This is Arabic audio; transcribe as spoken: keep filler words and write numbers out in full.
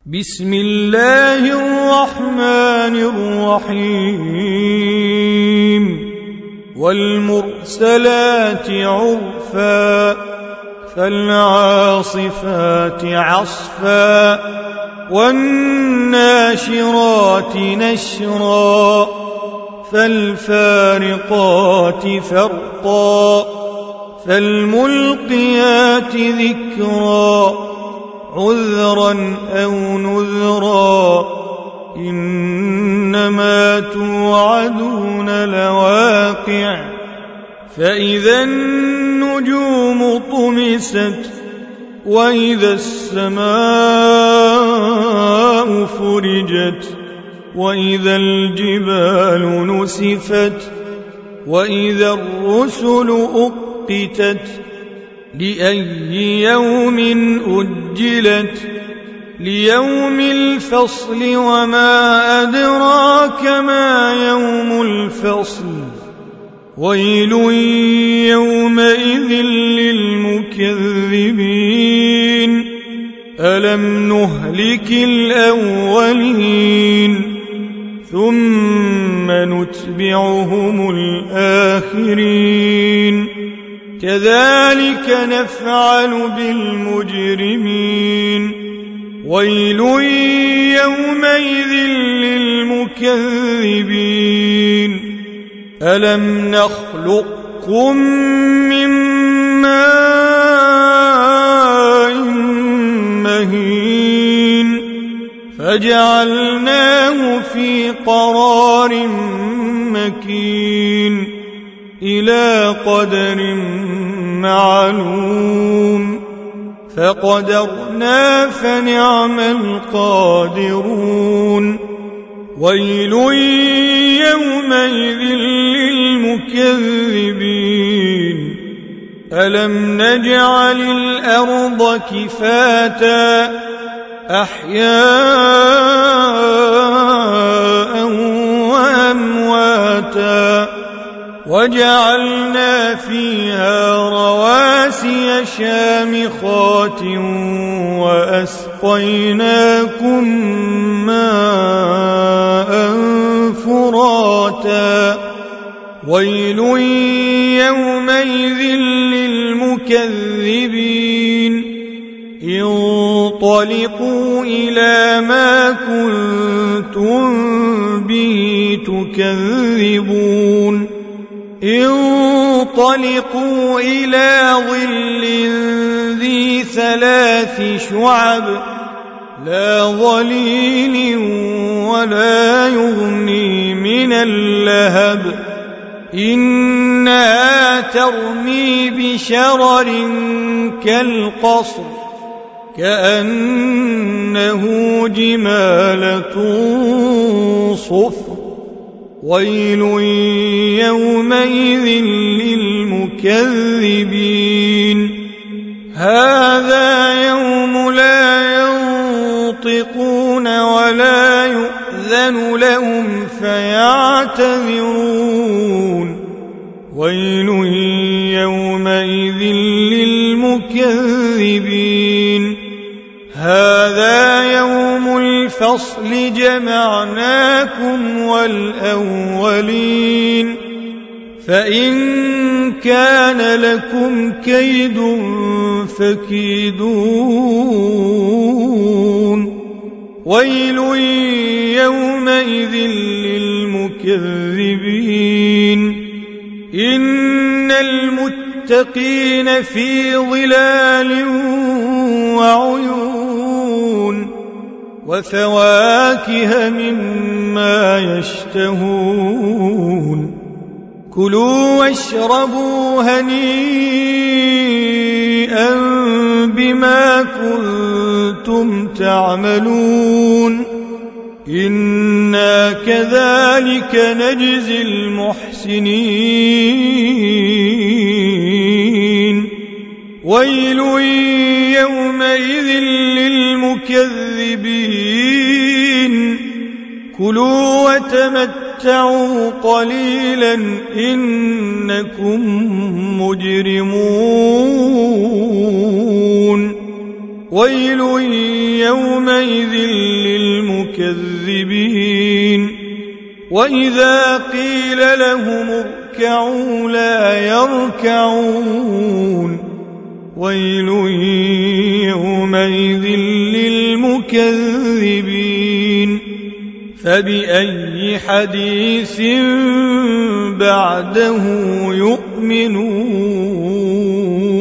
بسم الله الرحمن الرحيم والمرسلات عرفا فالعاصفات عصفا والناشرات نشرا فالفارقات فرقا فالملقيات ذكرا عذرا أو نذرا إنما توعدون لواقع فإذا النجوم طمست وإذا السماء فرجت وإذا الجبال نسفت وإذا الرسل أقتت لأي يوم أجلت ليوم الفصل وما أدراك ما يوم الفصل ويل يومئذ للمكذبين ألم نهلك الأولين ثم نتبعهم الآخرين كذلك نفعل بالمجرمين ويل يومئذ للمكذبين ألم نخلقكم من ماء مهين فجعلناه في قرار مكين إلى قدر معلوم فقدرنا فنعم القادرون ويل يومئذ للمكذبين ألم نجعل الأرض كفاتا أحياء وأمواتا وجعلنا فيها رواسي شامخات وأسقيناكم ماء فراتا ويل يومئذ للمكذبين انطلقوا إلى ما كنتم به تكذبون انطلقوا إلى ظل ذي ثلاث شعب لا ظليل ولا يغني من اللهب إنها ترمي بشرر كالقصر كأنه جمالة صفر ويل يومئذ للمكذبين هذا يوم لا ينطقون ولا يؤذن لهم فيعتذرون ويل يومئذ للمكذبين هذا يوم الفصل جمعناكم والأولين فإن كان لكم كيد فكيدون ويل يومئذ للمكذبين إن المتقين في ظلال وعيون وفواكه مما يشتهون كلوا واشربوا هنيئا بما كنتم تعملون إنا كذلك نجزي المحسنين ويل يومئذ للمكذبين كلوا وتمتعوا قليلا إنكم مجرمون ويل يومئذ للمكذبين وإذا قيل لهم اركعوا لا يركعون ويل يومئذ للمكذبين فبأي حديث بعده يؤمنون